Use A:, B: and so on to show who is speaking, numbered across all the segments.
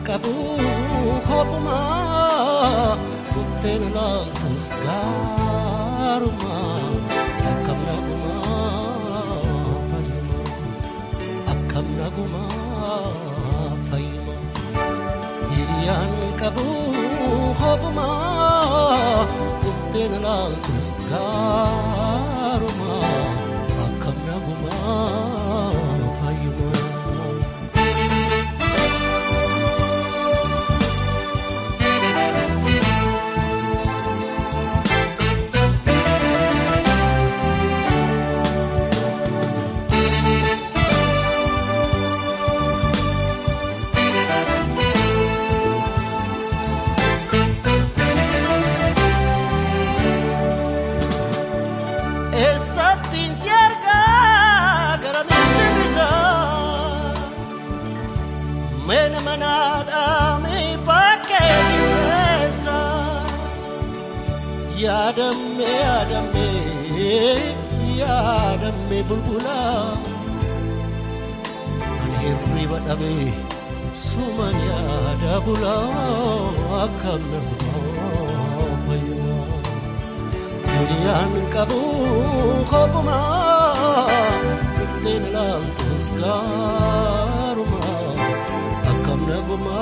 A: qabu kopuma kufteen laaltus gaaruma akkam naguma fayyuma akkam naguma fayyuma hiriyaan qabu kopuma kufteen laaltus gaaruma akkam naguma fayyuma yaadamme bulbula ani hirriba dhabe suman yaada bula akkam nama fayyuma hiriyaan qabu kopuma kufteen laaltus gaaruma akkam naguma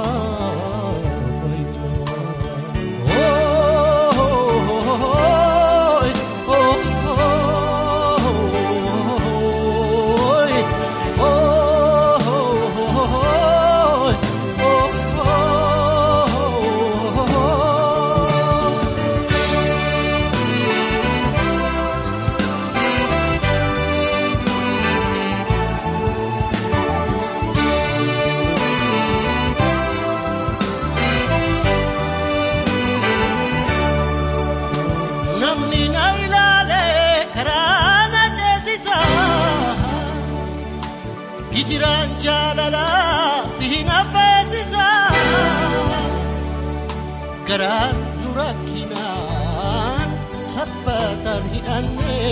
A: Gijiran jalala sihina pesisa garan nurakinan sabatan hianne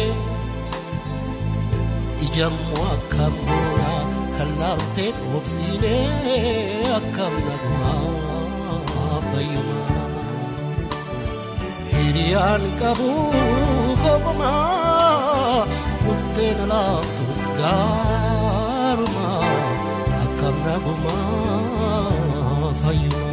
A: ijamu akamura kalarte obsine akam naguma fayyuma hiriyan qabu kopuma kufteen laaltus gaaruma akkam naguma fayyuma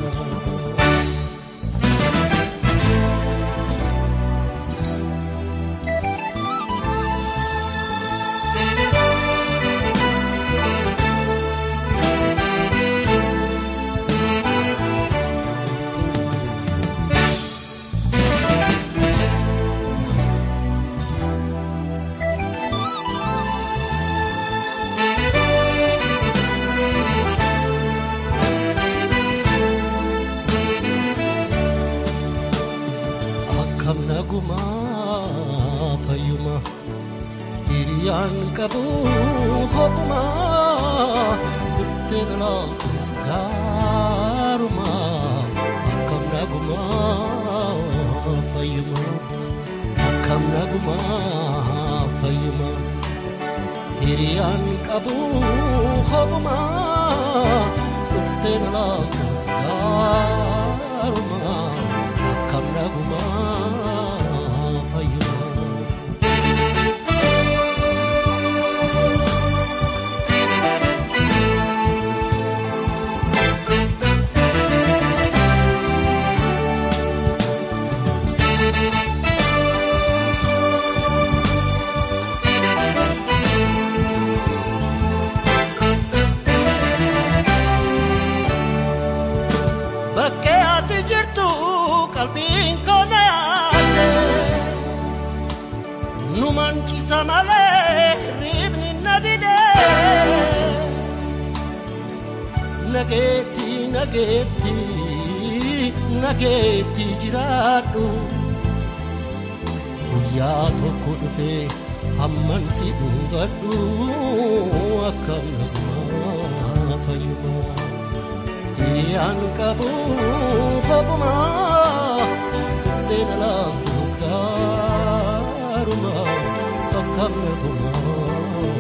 A: naguma fayyuma hiriyaan qabu kopuma kufteen laaltus gaaruma akkam naguma fayyuma akkam naguma fayyuma hiriyaan qabu kopuma kufteen laaltus gaaruma akkam naguma numanchi samale ribni nadide nageti jiradu guyyaa tokko dhufe hamman si dhungadu akkam naguma fayyuma hiriyaan qabu kopuma kufteen laaltus gaaruma akkam naguma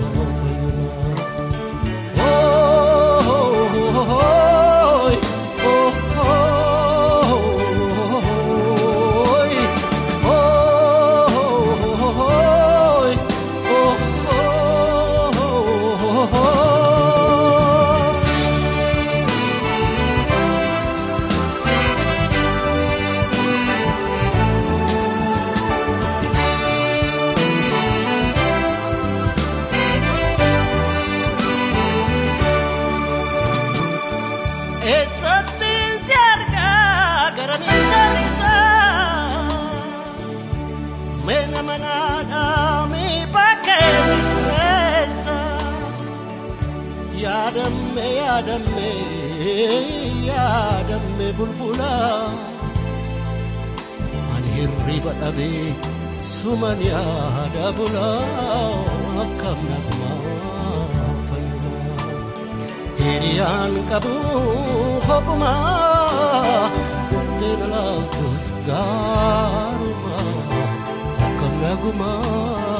A: fayyuma oh oh oh oh yaadamme bulbula ani hirriba dhabee suman yaada bula akkam nagumaa fayyuma hiriyaan qabu hophumaa dhuftee dhalaaltus gaaruma akkam nagumaa